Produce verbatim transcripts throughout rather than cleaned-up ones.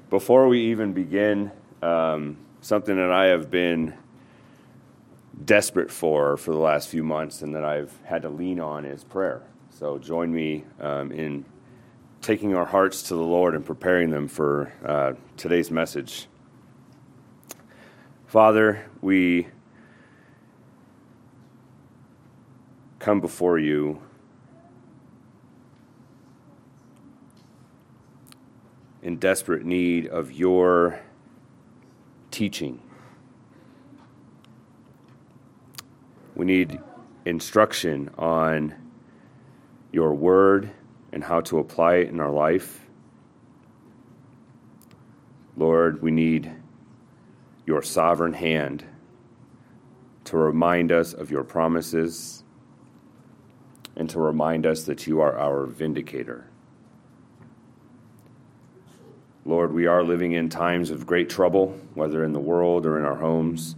Before we even begin, um, something that I have been desperate for for the last few months and that I've had to lean on is prayer. So join me um, in taking our hearts to the Lord and preparing them for uh, today's message. Father, we come before you in desperate need of your teaching. We need instruction on your word and how to apply it in our life. Lord, we need your sovereign hand to remind us of your promises and to remind us that you are our vindicator. Lord, we are living in times of great trouble, whether in the world or in our homes.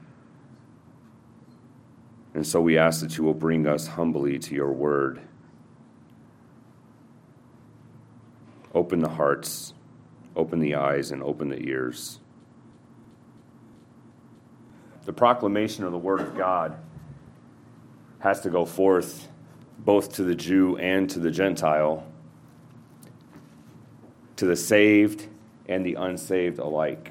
And so we ask that you will bring us humbly to your word. Open the hearts, open the eyes, and open the ears. The proclamation of the word of God has to go forth both to the Jew and to the Gentile, to the saved and the unsaved alike.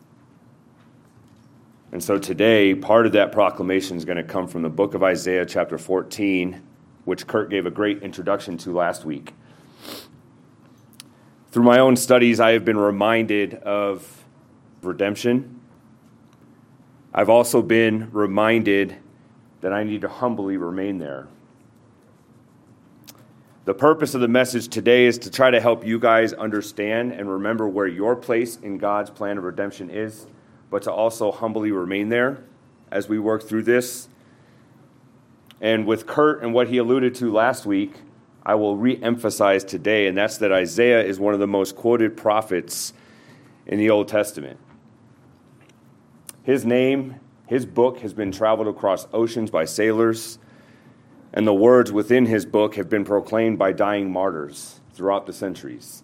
And so today, part of that proclamation is going to come from the book of Isaiah chapter fourteen, which Kurt gave a great introduction to last week. Through my own studies, I have been reminded of redemption. I've also been reminded that I need to humbly remain there. The purpose of the message today is to try to help you guys understand and remember where your place in God's plan of redemption is, but to also humbly remain there as we work through this. And with Kurt and what he alluded to last week, I will re-emphasize today, and that's that Isaiah is one of the most quoted prophets in the Old Testament. His name, his book has been traveled across oceans by sailors, and the words within his book have been proclaimed by dying martyrs throughout the centuries.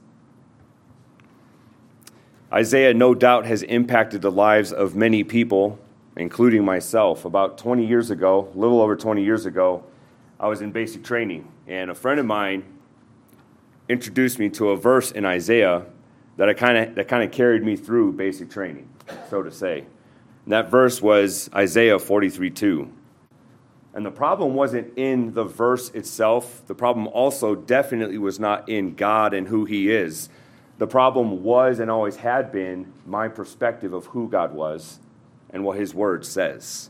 Isaiah, no doubt, has impacted the lives of many people, including myself. About twenty years ago, a little over twenty years ago, I was in basic training, and a friend of mine introduced me to a verse in Isaiah that I kind of that kind of carried me through basic training, so to say. And that verse was Isaiah forty-three two. And the problem wasn't in the verse itself. The problem also definitely was not in God and who he is. The problem was and always had been my perspective of who God was and what his word says.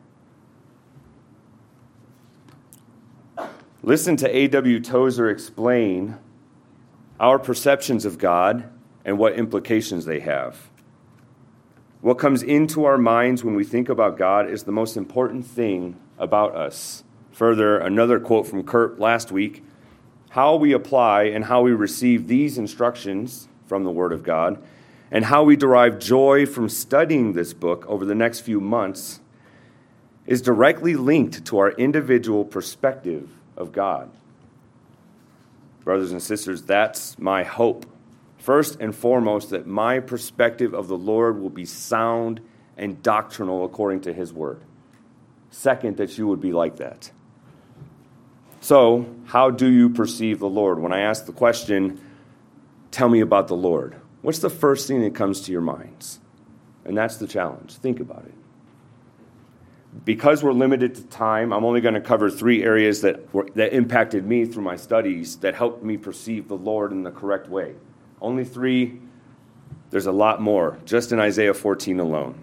Listen to A W Tozer explain our perceptions of God and what implications they have. What comes into our minds when we think about God is the most important thing about us. Further, another quote from Kurt last week, how we apply and how we receive these instructions from the Word of God, and how we derive joy from studying this book over the next few months is directly linked to our individual perspective of God. Brothers and sisters, that's my hope. First and foremost, that my perspective of the Lord will be sound and doctrinal according to his word. Second, that you would be like that. So, how do you perceive the Lord? When I ask the question, tell me about the Lord, what's the first thing that comes to your minds? And that's the challenge. Think about it. Because we're limited to time, I'm only going to cover three areas that were, that impacted me through my studies that helped me perceive the Lord in the correct way. Only three. There's a lot more, just in Isaiah fourteen alone.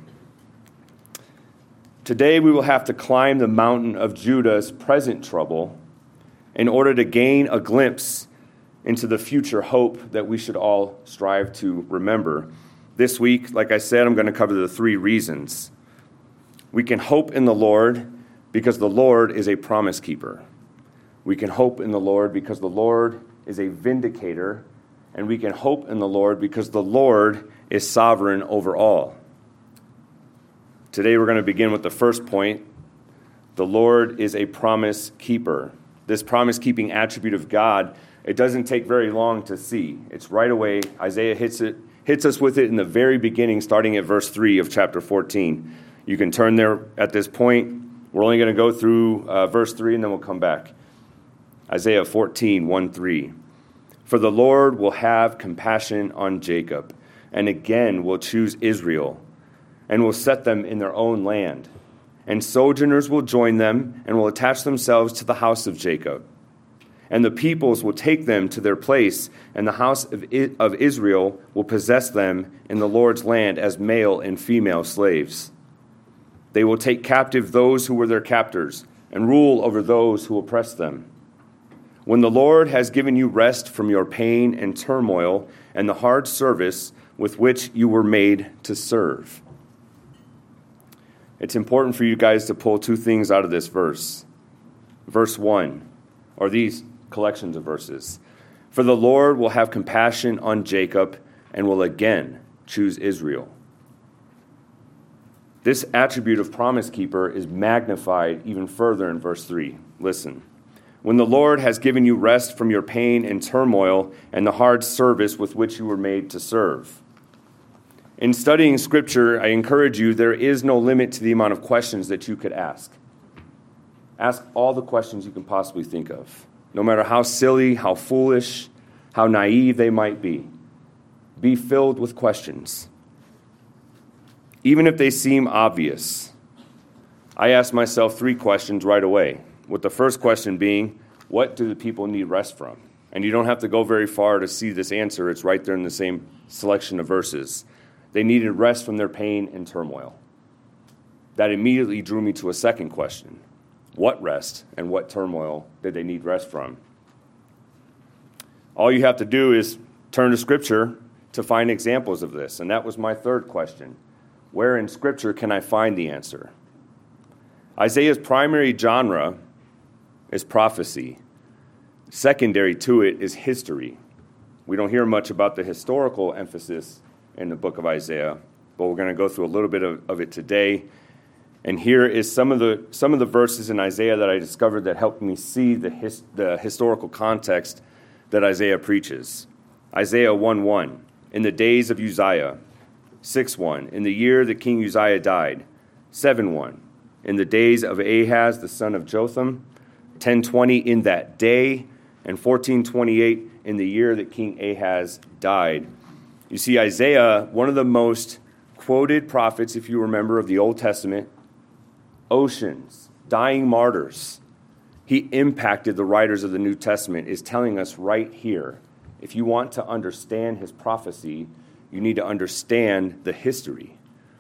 Today we will have to climb the mountain of Judah's present trouble in order to gain a glimpse into the future hope that we should all strive to remember. This week, like I said, I'm going to cover the three reasons. We can hope in the Lord because the Lord is a promise keeper. We can hope in the Lord because the Lord is a vindicator. And we can hope in the Lord because the Lord is sovereign over all. Today we're going to begin with the first point. The Lord is a promise keeper. This promise-keeping attribute of God, it doesn't take very long to see. It's right away. Isaiah hits it, hits us with it in the very beginning, starting at verse three of chapter fourteen. You can turn there at this point. We're only going to go through uh, verse three, and then we'll come back. Isaiah fourteen, one, three. For the Lord will have compassion on Jacob, and again will choose Israel, and will set them in their own land. And sojourners will join them, and will attach themselves to the house of Jacob. And the peoples will take them to their place, and the house of of Israel will possess them in the Lord's land as male and female slaves. They will take captive those who were their captors, and rule over those who oppress them. When the Lord has given you rest from your pain and turmoil and the hard service with which you were made to serve. It's important for you guys to pull two things out of this verse. Verse one, or these collections of verses. For the Lord will have compassion on Jacob and will again choose Israel. This attribute of promise keeper is magnified even further in verse three. Listen. When the Lord has given you rest from your pain and turmoil and the hard service with which you were made to serve. In studying Scripture, I encourage you, there is no limit to the amount of questions that you could ask. Ask all the questions you can possibly think of, no matter how silly, how foolish, how naive they might be. Be filled with questions. Even if they seem obvious, I ask myself three questions right away, with the first question being, what do the people need rest from? And you don't have to go very far to see this answer. It's right there in the same selection of verses. They needed rest from their pain and turmoil. That immediately drew me to a second question. What rest and what turmoil did they need rest from? All you have to do is turn to Scripture to find examples of this. And that was my third question. Where in Scripture can I find the answer? Isaiah's primary genre is prophecy. Secondary to it is history. We don't hear much about the historical emphasis in the book of Isaiah, but we're going to go through a little bit of, of it today. And here is some of the some of the verses in Isaiah that I discovered that helped me see the his, the historical context that Isaiah preaches. Isaiah one one, in the days of Uzziah. six one, in the year that King Uzziah died. seven one, in the days of Ahaz, the son of Jotham. ten twenty, in that day. And fourteen twenty-eight, in the year that King Ahaz died. You see, Isaiah, one of the most quoted prophets, if you remember, of the Old Testament, oceans, dying martyrs. He impacted the writers of the New Testament, is telling us right here, if you want to understand his prophecy, you need to understand the history.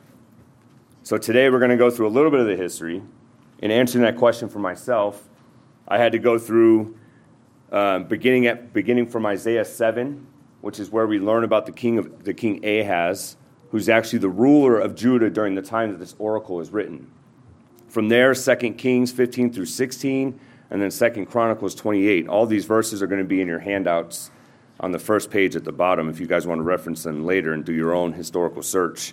So today we're going to go through a little bit of the history. In answering that question for myself, I had to go through uh, beginning at beginning from Isaiah seven, which is where we learn about the king of the king Ahaz, who's actually the ruler of Judah during the time that this oracle is written. From there, Second Kings fifteen through sixteen, and then Second Chronicles twenty-eight. All these verses are going to be in your handouts on the first page at the bottom if you guys want to reference them later and do your own historical search.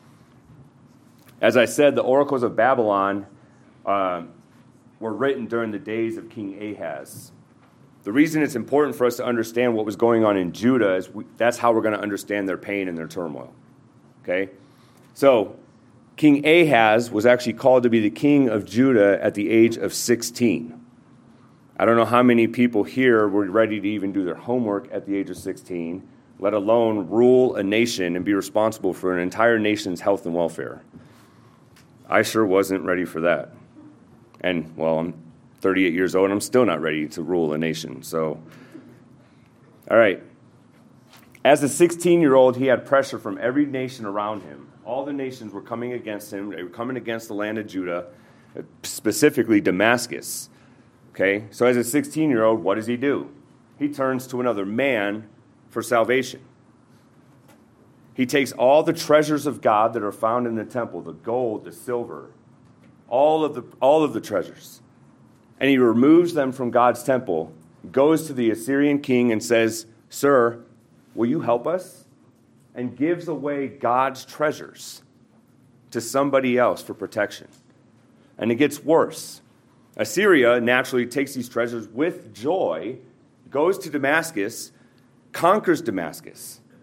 As I said, the oracles of Babylon uh, were written during the days of King Ahaz. The reason it's important for us to understand what was going on in Judah is we, that's how we're going to understand their pain and their turmoil. Okay? So, King Ahaz was actually called to be the king of Judah at the age of sixteen. I don't know how many people here were ready to even do their homework at the age of sixteen, let alone rule a nation and be responsible for an entire nation's health and welfare. I sure wasn't ready for that. And, well, I'm thirty-eight years old, and I'm still not ready to rule a nation. So, all right. As a sixteen-year-old, he had pressure from every nation around him. All the nations were coming against him. They were coming against the land of Judah, specifically Damascus. Okay? So as a sixteen-year-old, what does he do? He turns to another man for salvation. He takes all the treasures of God that are found in the temple, the gold, the silver, all of the all of the treasures, and he removes them from God's temple, goes to the Assyrian king and says, "Sir, will you help us?" And gives away God's treasures to somebody else for protection. And it gets worse. Assyria naturally takes these treasures with joy, goes to Damascus, conquers Damascus,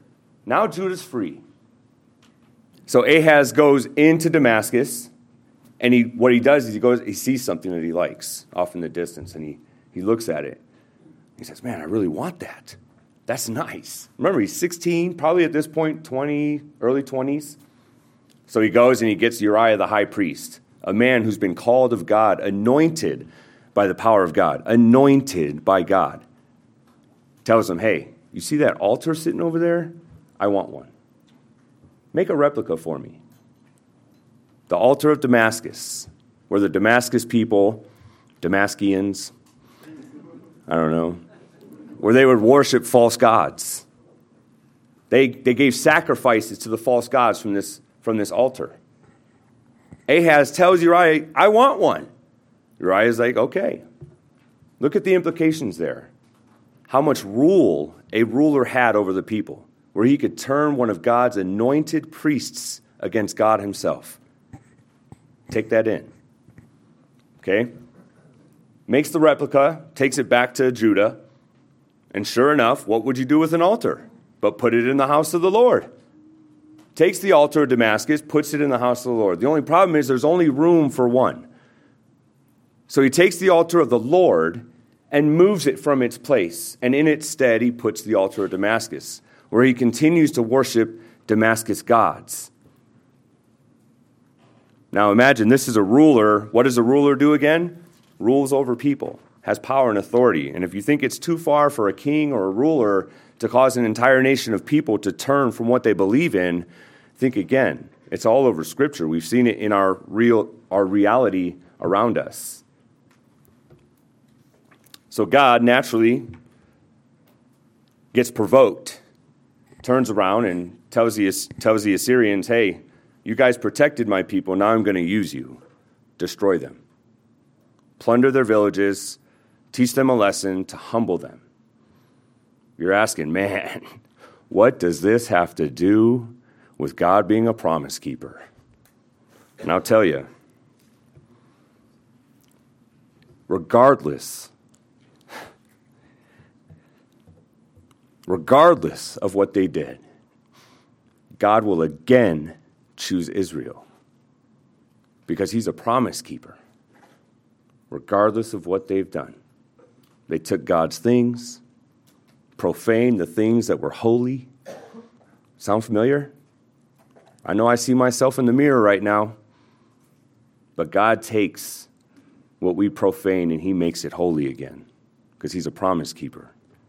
Now Judah's free. So Ahaz goes into Damascus, and he what he does is he goes, he sees something that he likes off in the distance, and he, he looks at it. He says, man, I really want that. That's nice. Remember, he's sixteen, probably at this point, twenty, early twenties. So he goes and he gets Uriah the high priest, a man who's been called of God, anointed by the power of God, anointed by God. Tells him, hey, you see that altar sitting over there? I want one. Make a replica for me. The altar of Damascus, where the Damascus people, Damascians, I don't know, where they would worship false gods. They, they gave sacrifices to the false gods from this, from this altar. Ahaz tells Uriah, I want one. Uriah's like, okay. Look at the implications there. How much rule a ruler had over the people, where he could turn one of God's anointed priests against God himself. Take that in. Okay? Makes the replica, takes it back to Judah, and sure enough, what would you do with an altar? But put it in the house of the Lord. Takes the altar of Damascus, puts it in the house of the Lord. The only problem is there's only room for one. So he takes the altar of the Lord and moves it from its place, and in its stead he puts the altar of Damascus, where he continues to worship Damascus gods. Now imagine, this is a ruler. What does a ruler do again? Rules over people, has power and authority. And if you think it's too far for a king or a ruler to cause an entire nation of people to turn from what they believe in, think again. It's all over Scripture. We've seen it in our real, our reality around us. So God naturally gets provoked, turns around and tells the, tells the Assyrians, hey, you guys protected my people, now I'm going to use you. Destroy them. Plunder their villages, teach them a lesson to humble them. You're asking, man, what does this have to do with God being a promise keeper? And I'll tell you, regardless, regardless of what they did, God will again choose Israel because he's a promise keeper, regardless of what they've done. They took God's things, profaned the things that were holy. Sound familiar? I know I see myself in the mirror right now, but God takes what we profane and he makes it holy again because he's a promise keeper.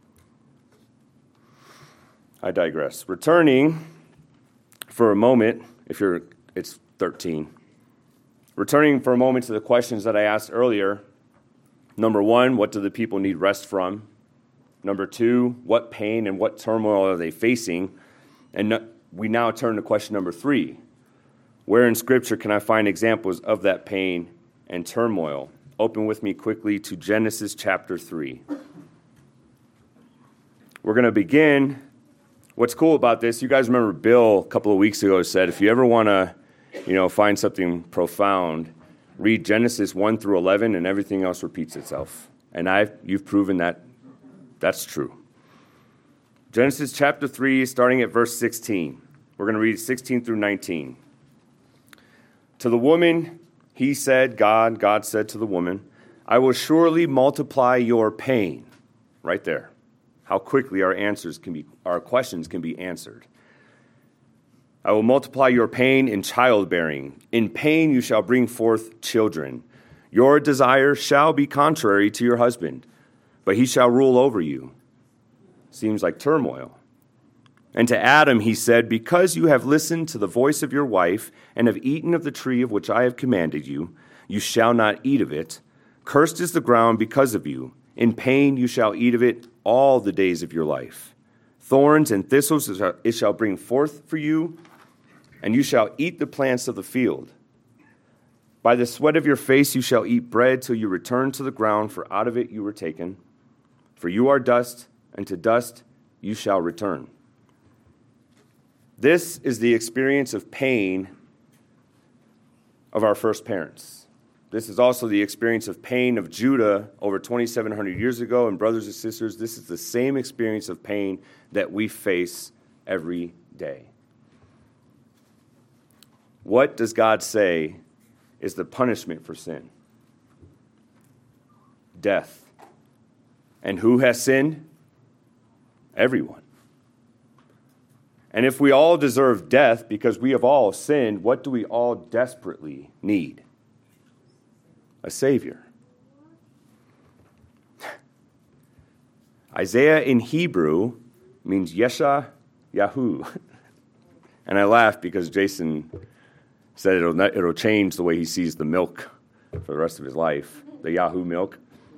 I digress. Returning for a moment, if you're, it's thirteen. Returning for a moment to the questions that I asked earlier. Number one, what do the people need rest from? Number two, what pain and what turmoil are they facing? And no, we now turn to question number three. Where in Scripture can I find examples of that pain and turmoil? Open with me quickly to Genesis chapter three. We're going to begin. What's cool about this, you guys remember Bill a couple of weeks ago said, if you ever want to, you know, find something profound, read Genesis one through eleven and everything else repeats itself. And I've, you've proven that that's true. Genesis chapter three, starting at verse sixteen. We're going to read sixteen through nineteen. To the woman, he said, God, God said to the woman, I will surely multiply your pain. Right there. How quickly our answers can be, our questions can be answered. I will multiply your pain in childbearing. In pain you shall bring forth children. Your desire shall be contrary to your husband, but he shall rule over you. Seems like turmoil. And to Adam he said, because you have listened to the voice of your wife and have eaten of the tree of which I have commanded you, you shall not eat of it. Cursed is the ground because of you. In pain you shall eat of it all the days of your life. Thorns and thistles it shall bring forth for you, and you shall eat the plants of the field. By the sweat of your face you shall eat bread till you return to the ground, for out of it you were taken. For you are dust, and to dust you shall return. This is the experience of pain of our first parents. This is also the experience of pain of Judah over twenty-seven hundred years ago. And brothers and sisters, this is the same experience of pain that we face every day. What does God say is the punishment for sin? Death. And who has sinned? Everyone. And if we all deserve death because we have all sinned, what do we all desperately need? A Savior. Isaiah in Hebrew means Yesha Yahu. And I laugh because Jason said it'll, it'll change the way he sees the milk for the rest of his life, the Yahoo milk.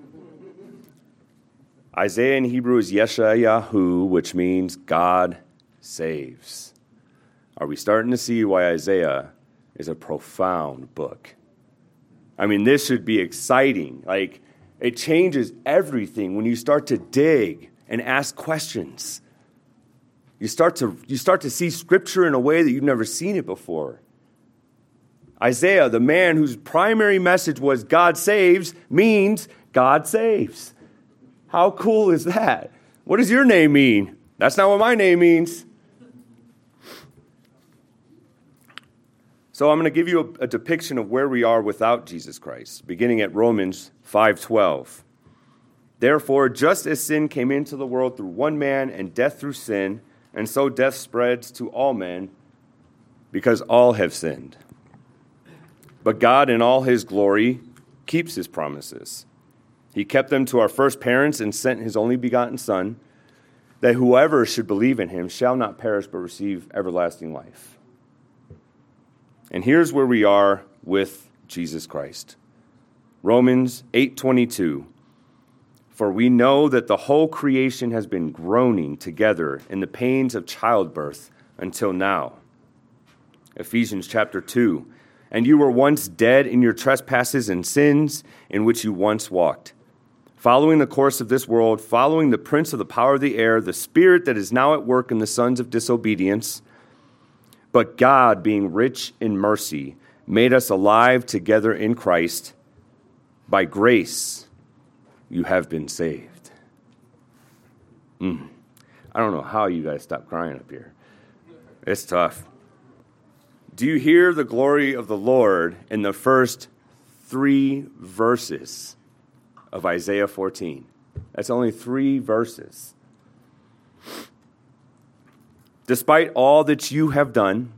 Isaiah in Hebrew is Yesha Yahu, which means God saves. Are we starting to see why Isaiah is a profound book? I mean, this should be exciting. Like, it changes everything when you start to dig and ask questions. You start to, you start to see Scripture in a way that you've never seen it before. Isaiah, the man whose primary message was God saves, means God saves. How cool is that? What does your name mean? That's not what my name means. So I'm going to give you a, a depiction of where we are without Jesus Christ, beginning at Romans five twelve. Therefore, just as sin came into the world through one man and death through sin, and so death spreads to all men because all have sinned. But God in all his glory keeps his promises. He kept them to our first parents and sent his only begotten Son, that whoever should believe in him shall not perish but receive everlasting life. And here's where we are with Jesus Christ. Romans eight twenty-two. For we know that the whole creation has been groaning together in the pains of childbirth until now. Ephesians chapter two. And you were once dead in your trespasses and sins in which you once walked, following the course of this world, following the prince of the power of the air, the spirit that is now at work in the sons of disobedience. But God, being rich in mercy, made us alive together in Christ. By grace, you have been saved. Mm. I don't know how you guys stop crying up here. It's tough. Do you hear the glory of the Lord in the first three verses of Isaiah fourteen? That's only three verses. Despite all that you have done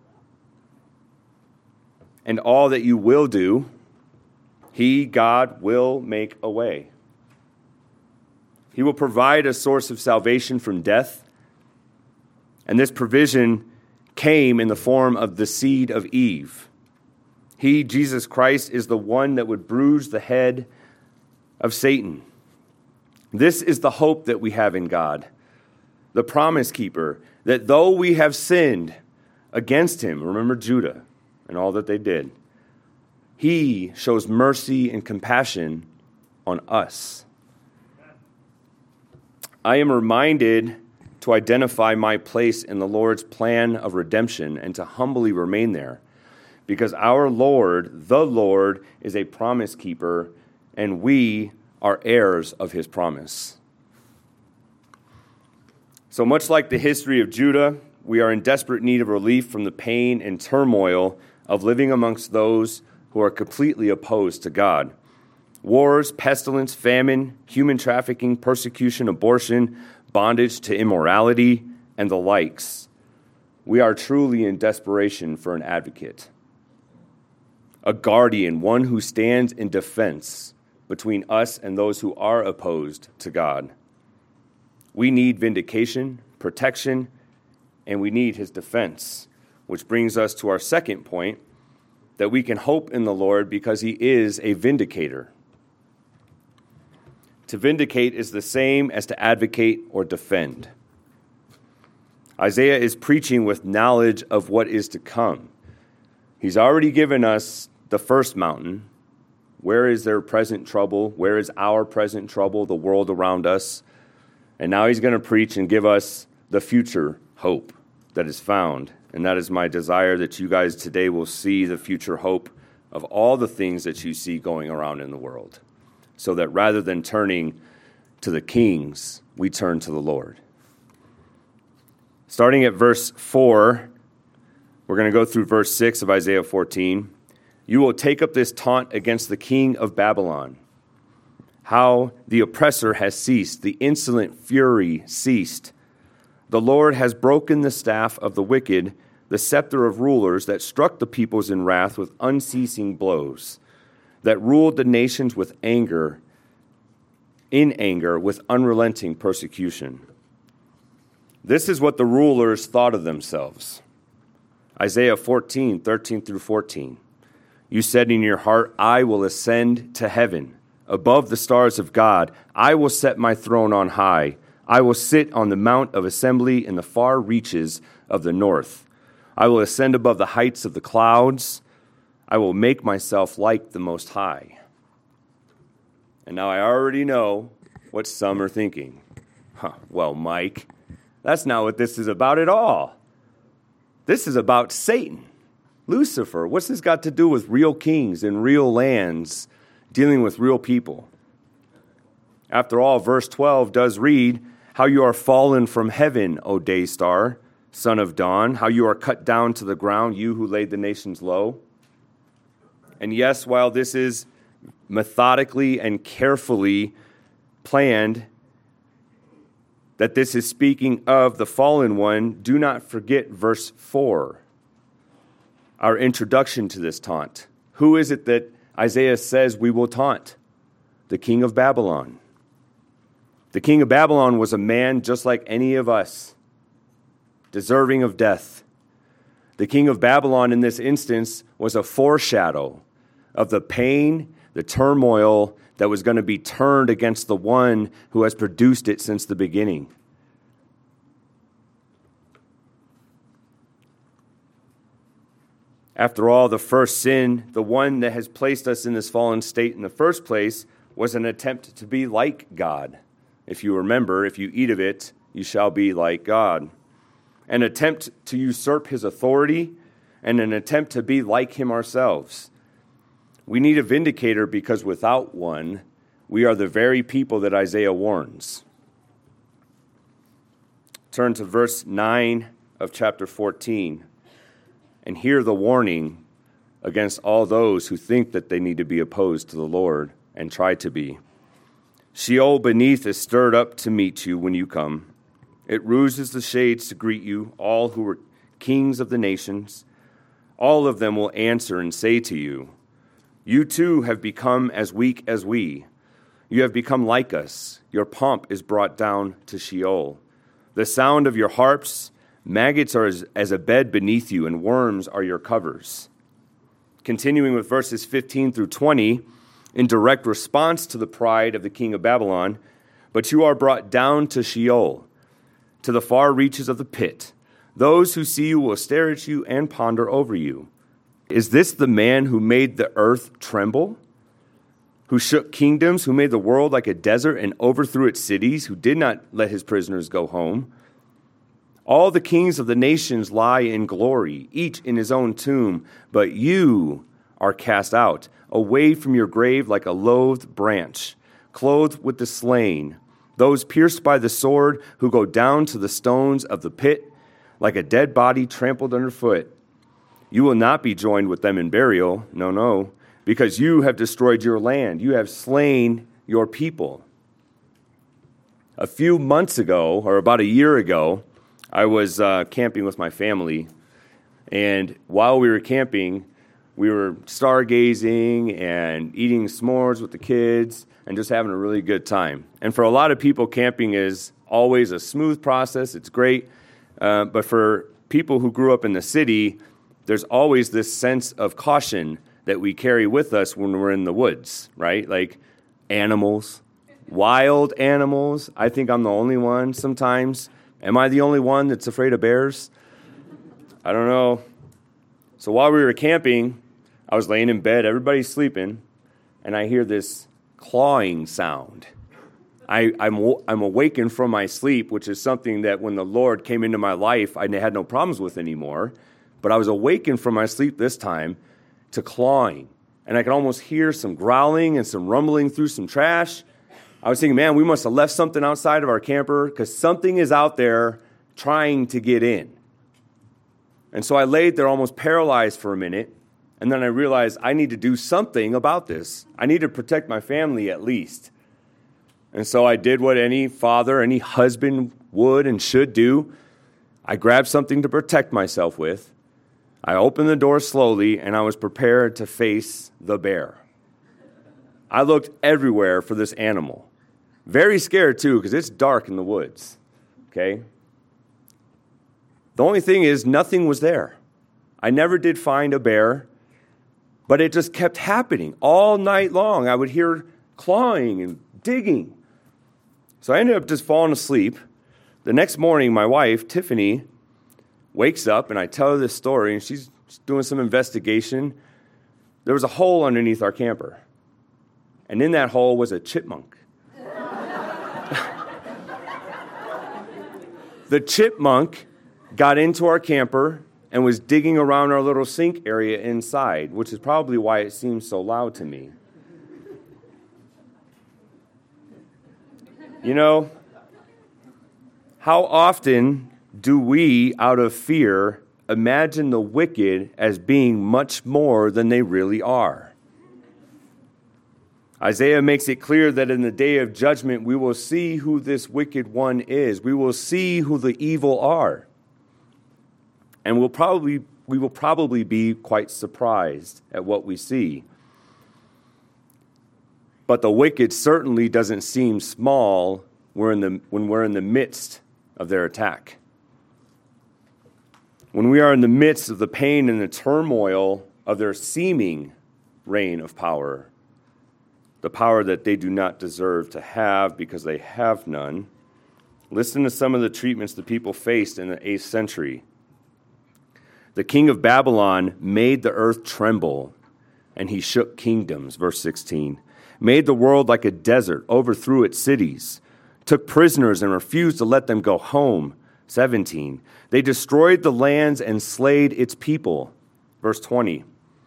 and all that you will do, he, God, will make a way. He will provide a source of salvation from death, and this provision came in the form of the seed of Eve. He, Jesus Christ, is the one that would bruise the head of Satan. This is the hope that we have in God, the promise keeper, that though we have sinned against him, remember Judah and all that they did, he shows mercy and compassion on us. I am reminded to identify my place in the Lord's plan of redemption and to humbly remain there, because our Lord, the Lord, is a promise keeper, and we are heirs of his promise. So much like the history of Judah, we are in desperate need of relief from the pain and turmoil of living amongst those who are completely opposed to God. Wars, pestilence, famine, human trafficking, persecution, abortion, bondage to immorality, and the likes. We are truly in desperation for an advocate, a guardian, one who stands in defense between us and those who are opposed to God. We need vindication, protection, and we need his defense, which brings us to our second point, that we can hope in the Lord because he is a vindicator. To vindicate is the same as to advocate or defend. Isaiah is preaching with knowledge of what is to come. He's already given us the first mountain. Where is their present trouble? Where is our present trouble, the world around us? And now he's going to preach and give us the future hope that is found. And that is my desire, that you guys today will see the future hope of all the things that you see going around in the world, so that rather than turning to the kings, we turn to the Lord. Starting at verse four, we're going to go through verse six of Isaiah fourteen. You will take up this taunt against the king of Babylon. How the oppressor has ceased, the insolent fury ceased. The Lord has broken the staff of the wicked, the scepter of rulers that struck the peoples in wrath with unceasing blows, that ruled the nations with anger, in anger, with unrelenting persecution. This is what the rulers thought of themselves. Isaiah fourteen, thirteen through fourteen. You said in your heart, I will ascend to heaven, above the stars of God. I will set my throne on high. I will sit on the mount of assembly in the far reaches of the north. I will ascend above the heights of the clouds. I will make myself like the Most High. And now I already know what some are thinking. Huh, well, Mike, that's not what this is about at all. This is about Satan, Lucifer. What's this got to do with real kings and real lands dealing with real people? After all, verse twelve does read, how you are fallen from heaven, O day star, son of dawn, how you are cut down to the ground, you who laid the nations low. And yes, while this is methodically and carefully planned, that this is speaking of the fallen one, do not forget verse four, our introduction to this taunt. Who is it that Isaiah says we will taunt? The king of Babylon. The king of Babylon was a man just like any of us, deserving of death. The king of Babylon in this instance was a foreshadow of the pain, the turmoil that was going to be turned against the one who has produced it since the beginning. After all, the first sin, the one that has placed us in this fallen state in the first place, was an attempt to be like God. If you remember, if you eat of it, you shall be like God. An attempt to usurp his authority and an attempt to be like him ourselves. We need a vindicator because without one, we are the very people that Isaiah warns. Turn to verse nine of chapter fourteen and hear the warning against all those who think that they need to be opposed to the Lord and try to be. Sheol beneath is stirred up to meet you when you come. It ruses the shades to greet you, all who are kings of the nations. All of them will answer and say to you, you too have become as weak as we. You have become like us. Your pomp is brought down to Sheol. The sound of your harps, maggots are as, as a bed beneath you, and worms are your covers. Continuing with verses fifteen through twenty, in direct response to the pride of the king of Babylon, but you are brought down to Sheol, to the far reaches of the pit. Those who see you will stare at you and ponder over you. Is this the man who made the earth tremble? Who shook kingdoms, who made the world like a desert and overthrew its cities, who did not let his prisoners go home? All the kings of the nations lie in glory, each in his own tomb, but you are cast out, away from your grave like a loathed branch, clothed with the slain, those pierced by the sword who go down to the stones of the pit, like a dead body trampled underfoot. You will not be joined with them in burial, no, no, because you have destroyed your land. You have slain your people. A few months ago, or about a year ago, I was uh, camping with my family, and while we were camping, we were stargazing and eating s'mores with the kids and just having a really good time. And for a lot of people, camping is always a smooth process. It's great. Uh, but for people who grew up in the city, there's always this sense of caution that we carry with us when we're in the woods, right? Like animals, wild animals. I think I'm the only one sometimes. Am I the only one that's afraid of bears? I don't know. So while we were camping, I was laying in bed, everybody's sleeping, and I hear this clawing sound. I, I'm, I'm awakened from my sleep, which is something that when the Lord came into my life, I had no problems with anymore. But I was awakened from my sleep this time to clawing. And I could almost hear some growling and some rumbling through some trash. I was thinking, man, we must have left something outside of our camper because something is out there trying to get in. And so I laid there almost paralyzed for a minute, and then I realized I need to do something about this. I need to protect my family at least. And so I did what any father, any husband would and should do. I grabbed something to protect myself with. I opened the door slowly, and I was prepared to face the bear. I looked everywhere for this animal. Very scared, too, because it's dark in the woods. Okay? The only thing is, nothing was there. I never did find a bear, but it just kept happening all night long. I would hear clawing and digging. So I ended up just falling asleep. The next morning, my wife, Tiffany, wakes up, and I tell her this story, and she's doing some investigation. There was a hole underneath our camper, and in that hole was a chipmunk. The chipmunk got into our camper and was digging around our little sink area inside, which is probably why it seems so loud to me. You know, how often do we, out of fear, imagine the wicked as being much more than they really are? Isaiah makes it clear that in the day of judgment, we will see who this wicked one is. We will see who the evil are. And we'll probably, we will probably be quite surprised at what we see. But the wicked certainly doesn't seem small when we're in the, when we're in the midst of their attack. When we are in the midst of the pain and the turmoil of their seeming reign of power, the power that they do not deserve to have because they have none. Listen to some of the treatments the people faced in the eighth century. The king of Babylon made the earth tremble, and he shook kingdoms, verse sixteen. Made the world like a desert, overthrew its cities, took prisoners and refused to let them go home, seventeen. They destroyed the lands and slayed its people, verse twenty.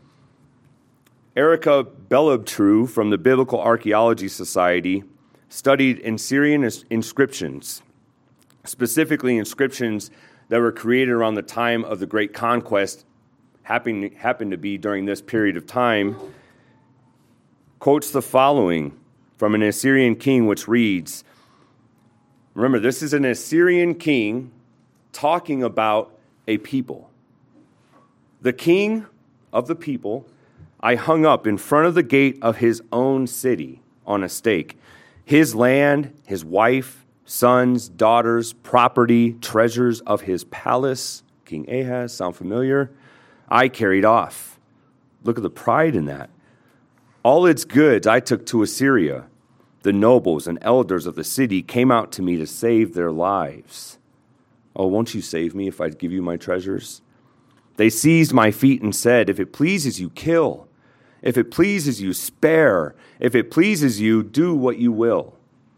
Erica Belobtrue from the Biblical Archaeology Society studied Assyrian inscriptions, specifically inscriptions that were created around the time of the Great Conquest, happened, happened to be during this period of time, quotes the following from an Assyrian king, which reads, remember, this is an Assyrian king talking about a people. The king of the people I hung up in front of the gate of his own city on a stake. His land, his wife, sons, daughters, property, treasures of his palace, King Ahaz, sound familiar? I carried off. Look at the pride in that. All its goods I took to Assyria. The nobles and elders of the city came out to me to save their lives. Oh, won't you save me if I give you my treasures? They seized my feet and said, if it pleases you, kill. If it pleases you, spare. If it pleases you, do what you will.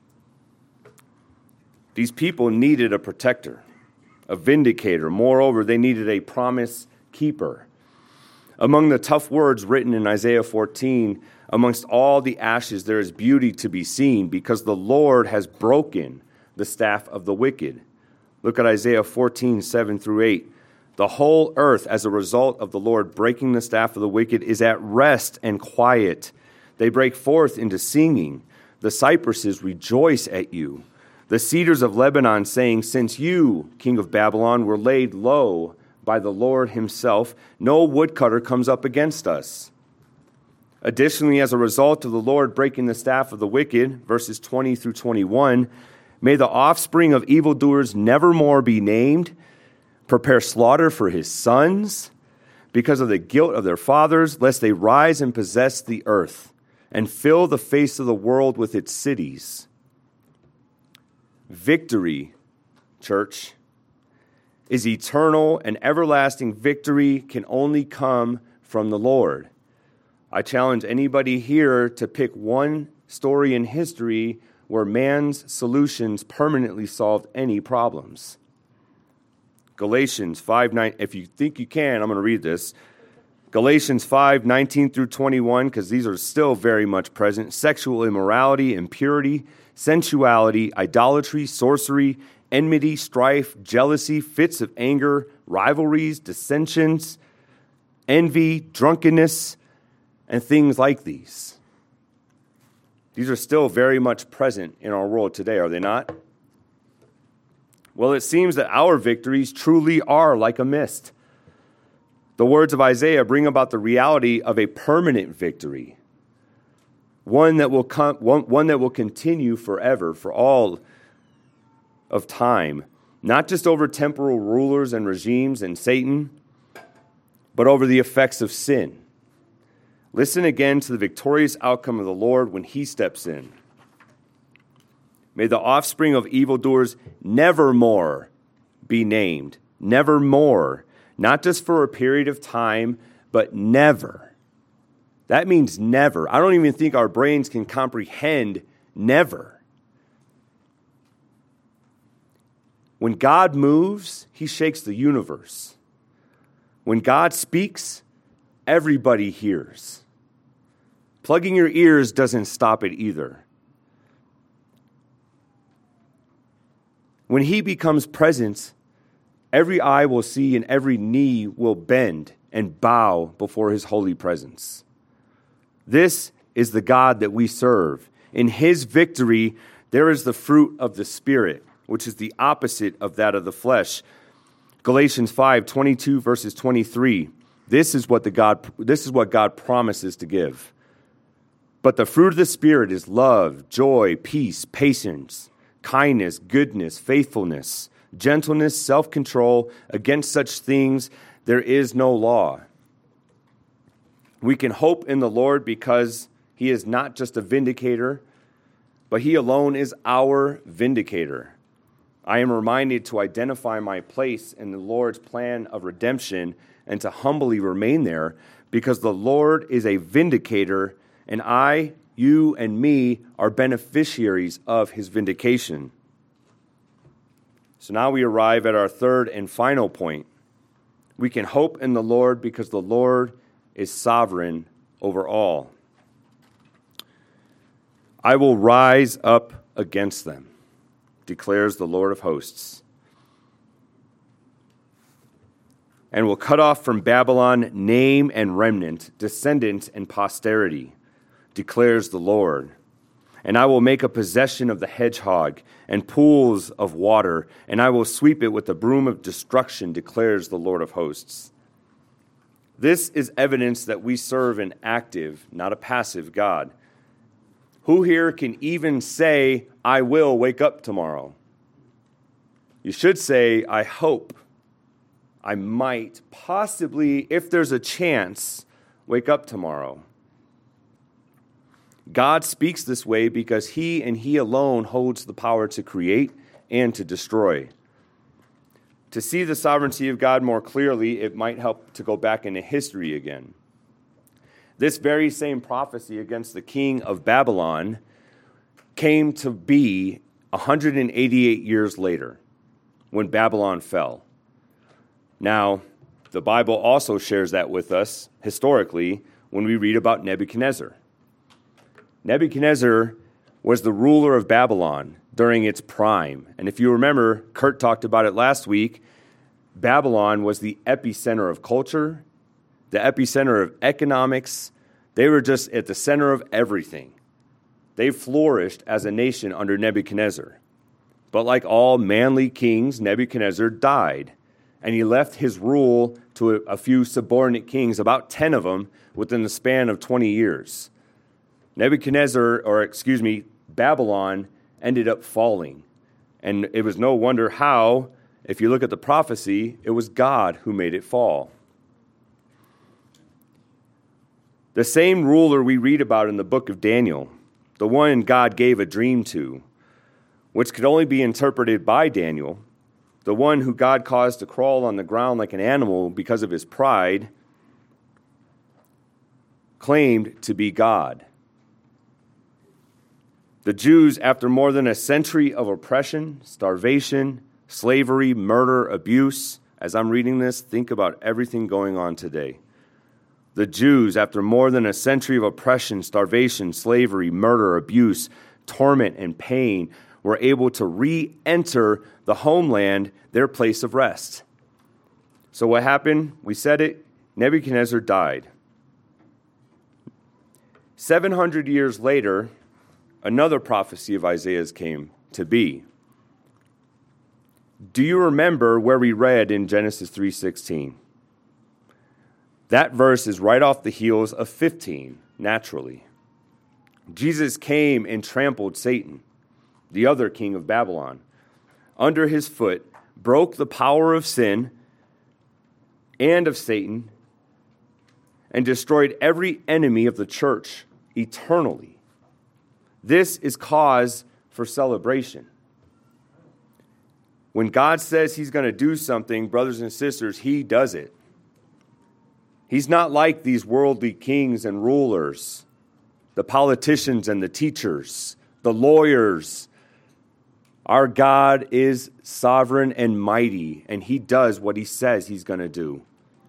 These people needed a protector, a vindicator. Moreover, they needed a promise keeper. Among the tough words written in Isaiah fourteen, amongst all the ashes there is beauty to be seen, because the Lord has broken the staff of the wicked. Look at Isaiah fourteen, seven through eight. The whole earth, as a result of the Lord breaking the staff of the wicked, is at rest and quiet. They break forth into singing. The cypresses rejoice at you. The cedars of Lebanon saying, since you, king of Babylon, were laid low by the Lord himself, no woodcutter comes up against us. Additionally, as a result of the Lord breaking the staff of the wicked, verses twenty through twenty-one, may the offspring of evildoers nevermore be named, prepare slaughter for his sons because of the guilt of their fathers, lest they rise and possess the earth and fill the face of the world with its cities. Victory, church, is eternal, and everlasting victory can only come from the Lord. I challenge anybody here to pick one story in history where man's solutions permanently solved any problems. Galatians five nine. If you think you can, I'm going to read this. Galatians five nineteen through twenty-one, because these are still very much present. Sexual immorality, impurity, sensuality, idolatry, sorcery, enmity, strife, jealousy, fits of anger, rivalries, dissensions, envy, drunkenness, and things like these. These are still very much present in our world today, are they not? Well, it seems that our victories truly are like a mist. The words of Isaiah bring about the reality of a permanent victory, one that will come, one, one that will continue forever, for all of time, not just over temporal rulers and regimes and Satan, but over the effects of sin. Listen again to the victorious outcome of the Lord when he steps in. May the offspring of evildoers nevermore be named, nevermore, not just for a period of time, but never. That means never. I don't even think our brains can comprehend never. When God moves, he shakes the universe. When God speaks, everybody hears. Plugging your ears doesn't stop it either. When he becomes present, every eye will see and every knee will bend and bow before his holy presence. This is the God that we serve. In his victory, there is the fruit of the Spirit, which is the opposite of that of the flesh. Galatians five twenty-two verses twenty-three. This is what the God this is what God promises to give. But the fruit of the Spirit is love, joy, peace, patience, kindness, goodness, faithfulness, gentleness, self-control. Against such things there is no law. We can hope in the Lord because he is not just a vindicator, but he alone is our vindicator. I am reminded to identify my place in the Lord's plan of redemption and to humbly remain there, because the Lord is a vindicator, and I, you, and me are beneficiaries of his vindication. So now we arrive at our third and final point. We can hope in the Lord because the Lord is sovereign over all. I will rise up against them, declares the Lord of hosts, and will cut off from Babylon name and remnant, descendant and posterity, declares the Lord. And I will make a possession of the hedgehog and pools of water, and I will sweep it with the broom of destruction, declares the Lord of hosts. This is evidence that we serve an active, not a passive God. Who here can even say, I will wake up tomorrow? You should say, I hope, I might, possibly, if there's a chance, wake up tomorrow. God speaks this way because he and he alone holds the power to create and to destroy. To see the sovereignty of God more clearly, it might help to go back into history again. This very same prophecy against the king of Babylon came to be one hundred eighty-eight years later when Babylon fell. Now, the Bible also shares that with us historically when we read about Nebuchadnezzar. Nebuchadnezzar was the ruler of Babylon during its prime. And if you remember, Kurt talked about it last week, Babylon was the epicenter of culture, the epicenter of economics. They were just at the center of everything. They flourished as a nation under Nebuchadnezzar. But like all manly kings, Nebuchadnezzar died, and he left his rule to a, a few subordinate kings, about ten of them, within the span of twenty years. Nebuchadnezzar, or excuse me, Babylon ended up falling. And it was no wonder how, if you look at the prophecy, it was God who made it fall. The same ruler we read about in the book of Daniel, the one God gave a dream to, which could only be interpreted by Daniel, the one who God caused to crawl on the ground like an animal because of his pride, claimed to be God. The Jews, after more than a century of oppression, starvation, slavery, murder, abuse, as I'm reading this, think about everything going on today. The Jews, after more than a century of oppression, starvation, slavery, murder, abuse, torment, and pain, were able to re-enter the homeland, their place of rest. So what happened? We said it. Nebuchadnezzar died. seven hundred years later, another prophecy of Isaiah's came to be. Do you remember where we read in Genesis three sixteen? That verse is right off the heels of fifteen, naturally. Jesus came and trampled Satan, the other king of Babylon, under his foot, broke the power of sin and of Satan, and destroyed every enemy of the church eternally. This is cause for celebration. When God says he's going to do something, brothers and sisters, he does it. He's not like these worldly kings and rulers, the politicians and the teachers, the lawyers. Our God is sovereign and mighty, and he does what he says he's going to do.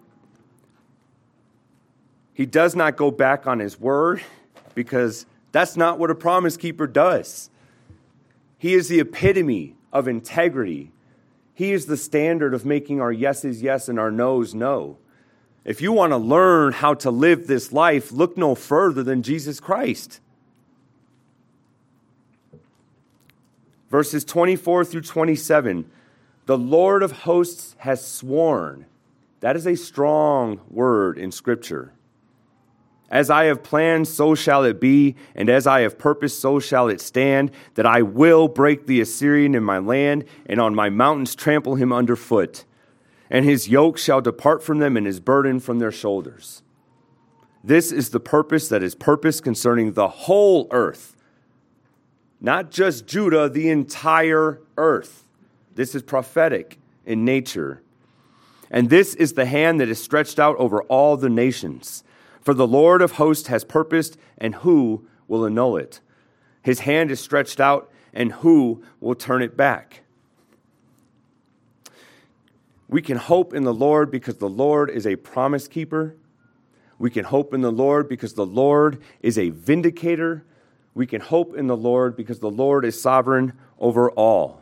He does not go back on his word, because that's not what a promise keeper does. He is the epitome of integrity. He is the standard of making our yeses yes and our nos no. If you want to learn how to live this life, look no further than Jesus Christ. Verses twenty-four through twenty-seven, the Lord of hosts has sworn. That is a strong word in Scripture. As I have planned, so shall it be, and as I have purposed, so shall it stand, that I will break the Assyrian in my land, and on my mountains trample him underfoot. And his yoke shall depart from them, and his burden from their shoulders. This is the purpose that is purposed concerning the whole earth. Not just Judah, the entire earth. This is prophetic in nature. And this is the hand that is stretched out over all the nations. For the Lord of hosts has purposed, and who will annul it? His hand is stretched out, and who will turn it back? We can hope in the Lord because the Lord is a promise keeper. We can hope in the Lord because the Lord is a vindicator. We can hope in the Lord because the Lord is sovereign over all.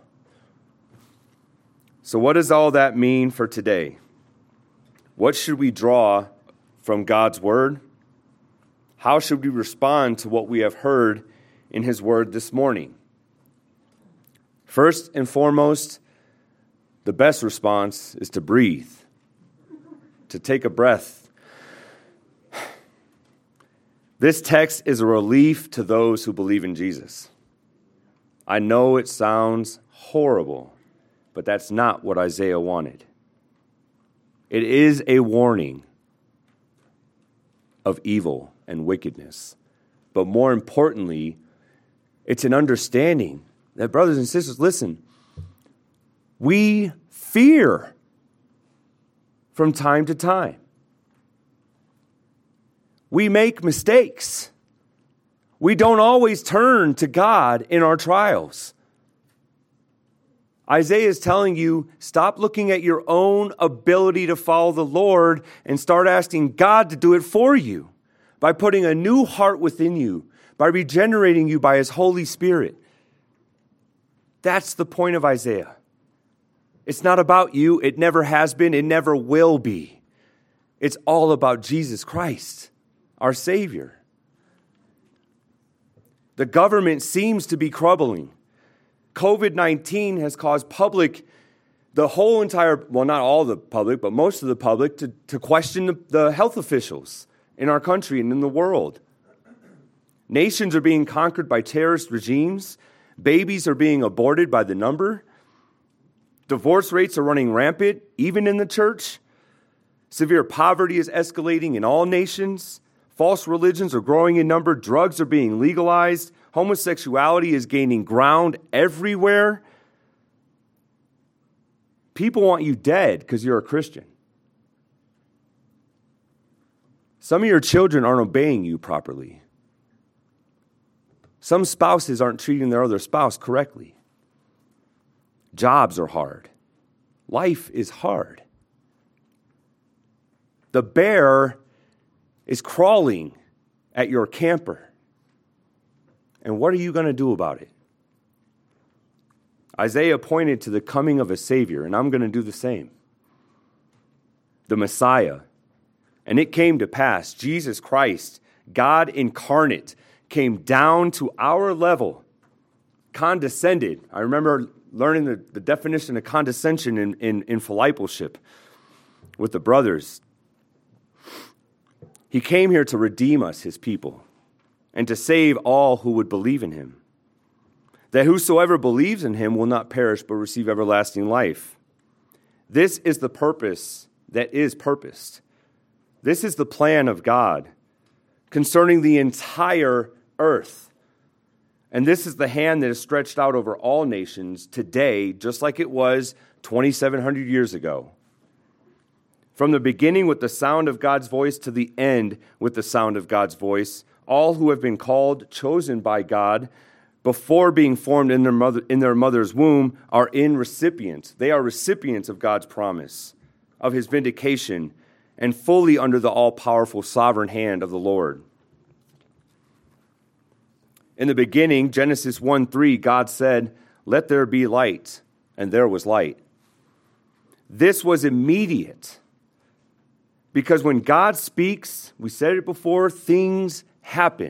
So what does all that mean for today? What should we draw from God's word? How should we respond to what we have heard in his word this morning? First and foremost, the best response is to breathe, to take a breath. This text is a relief to those who believe in Jesus. I know it sounds horrible, but that's not what Isaiah wanted. It is a warning of evil and wickedness. But more importantly, it's an understanding that, brothers and sisters, listen, we fear from time to time. We make mistakes. We don't always turn to God in our trials. Isaiah is telling you, stop looking at your own ability to follow the Lord and start asking God to do it for you by putting a new heart within you, by regenerating you by his Holy Spirit. That's the point of Isaiah. It's not about you. It never has been. It never will be. It's all about Jesus Christ, our Savior. The government seems to be crumbling. covid nineteen has caused public, the whole entire, well, not all the public, but most of the public, to, to question the, the health officials in our country and in the world. Nations are being conquered by terrorist regimes. Babies are being aborted by the number. Divorce rates are running rampant, even in the church. Severe poverty is escalating in all nations. False religions are growing in number. Drugs are being legalized. Homosexuality is gaining ground everywhere. People want you dead because you're a Christian. Some of your children aren't obeying you properly. Some spouses aren't treating their other spouse correctly. Jobs are hard. Life is hard. The bear is crawling at your camper. And what are you going to do about it? Isaiah pointed to the coming of a Savior, and I'm going to do the same. The Messiah. And it came to pass, Jesus Christ, God incarnate, came down to our level, condescended. I remember learning the, the definition of condescension in, in, in fellowship with the brothers. He came here to redeem us, his people, and to save all who would believe in him. That whosoever believes in him will not perish but receive everlasting life. This is the purpose that is purposed. This is the plan of God concerning the entire earth. And this is the hand that is stretched out over all nations today, just like it was twenty-seven hundred years ago. From the beginning with the sound of God's voice to the end with the sound of God's voice, all who have been called, chosen by God, before being formed in their mother, in their mother's womb, are in recipients. They are recipients of God's promise, of his vindication, and fully under the all-powerful sovereign hand of the Lord. In the beginning, Genesis one three, God said, "Let there be light," and there was light. This was immediate, because when God speaks, we said it before, things happen.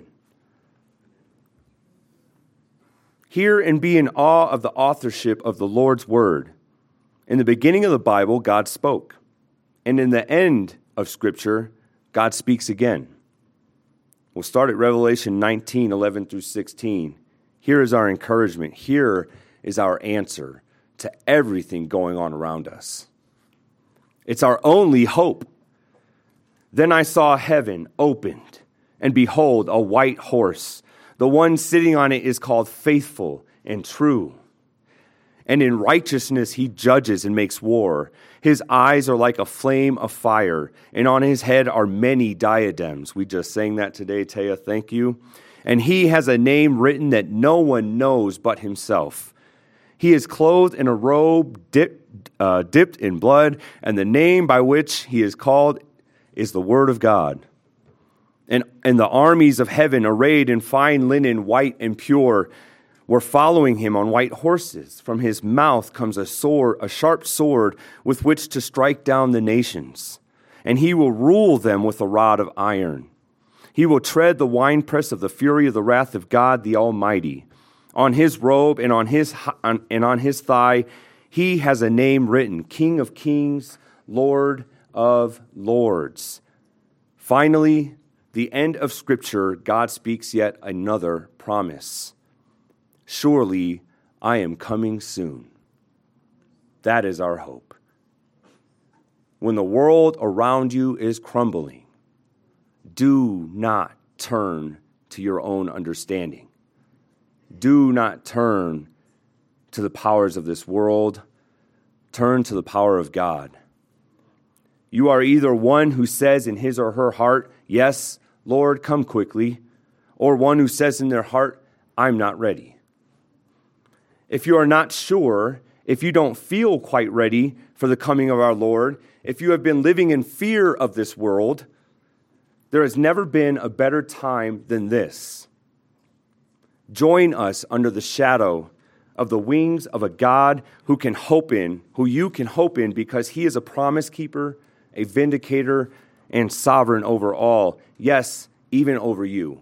Hear and be in awe of the authorship of the Lord's word. In the beginning of the Bible, God spoke. And in the end of Scripture, God speaks again. We'll start at Revelation nineteen, eleven through sixteen. Here is our encouragement. Here is our answer to everything going on around us. It's our only hope. Then I saw heaven opened, and behold, a white horse. The one sitting on it is called Faithful and True. And in righteousness he judges and makes war. His eyes are like a flame of fire, and on his head are many diadems. We just sang that today, Taya, thank you. And he has a name written that no one knows but himself. He is clothed in a robe dipped, uh, dipped in blood, and the name by which he is called is the Word of God. And, and the armies of heaven, arrayed in fine linen, white and pure, were following him on white horses. From his mouth comes a sword, a sharp sword, with which to strike down the nations. And he will rule them with a rod of iron. He will tread the winepress of the fury of the wrath of God the Almighty. On his robe and on his on, and on his thigh, he has a name written: King of Kings, Lord of Lords. Finally, the end of Scripture, God speaks yet another promise. Surely I am coming soon. That is our hope. When the world around you is crumbling, do not turn to your own understanding. Do not turn to the powers of this world. Turn to the power of God. You are either one who says in his or her heart, "Yes, Lord, come quickly," or one who says in their heart, "I'm not ready." If you are not sure, if you don't feel quite ready for the coming of our Lord, if you have been living in fear of this world, there has never been a better time than this. Join us under the shadow of the wings of a God who can hope in, who you can hope in, because he is a promise keeper, a vindicator, and sovereign over all, yes, even over you.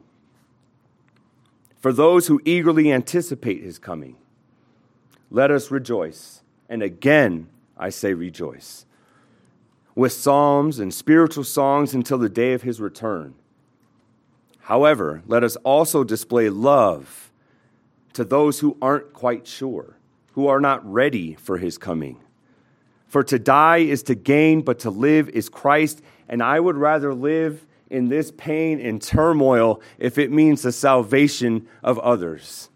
For those who eagerly anticipate his coming, let us rejoice, and again I say rejoice, with psalms and spiritual songs until the day of his return. However, let us also display love to those who aren't quite sure, who are not ready for his coming. For to die is to gain, but to live is Christ, and I would rather live in this pain and turmoil if it means the salvation of others.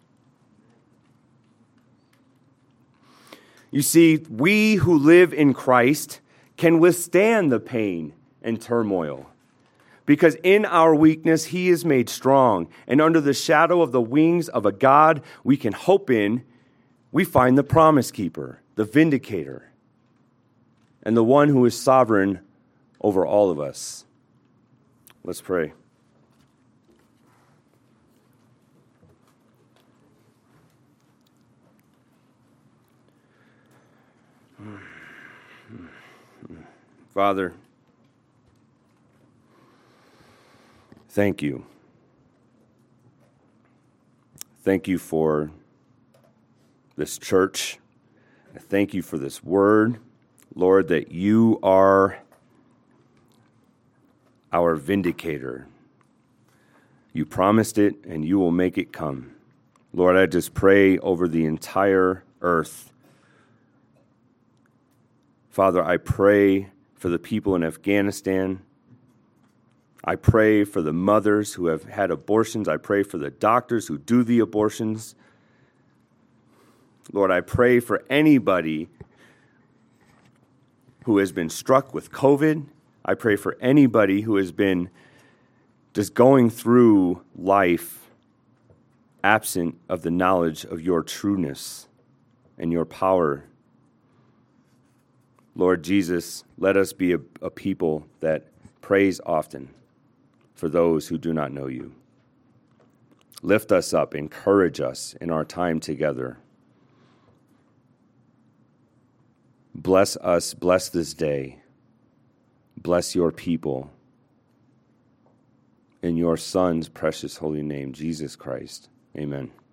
You see, we who live in Christ can withstand the pain and turmoil, because in our weakness he is made strong, and under the shadow of the wings of a God we can hope in, we find the promise keeper, the vindicator, and the one who is sovereign over all of us. Let's pray. Father, thank you. Thank you for this church. Thank you for this word, Lord, that you are our vindicator. You promised it, and you will make it come. Lord, I just pray over the entire earth. Father, I pray for the people in Afghanistan. I pray for the mothers who have had abortions. I pray for the doctors who do the abortions. Lord, I pray for anybody who has been struck with COVID. I pray for anybody who has been just going through life absent of the knowledge of your trueness and your power. Lord Jesus, let us be a, a people that praise often for those who do not know you. Lift us up, encourage us in our time together. Bless us, bless this day. Bless your people. In your Son's precious holy name, Jesus Christ. Amen.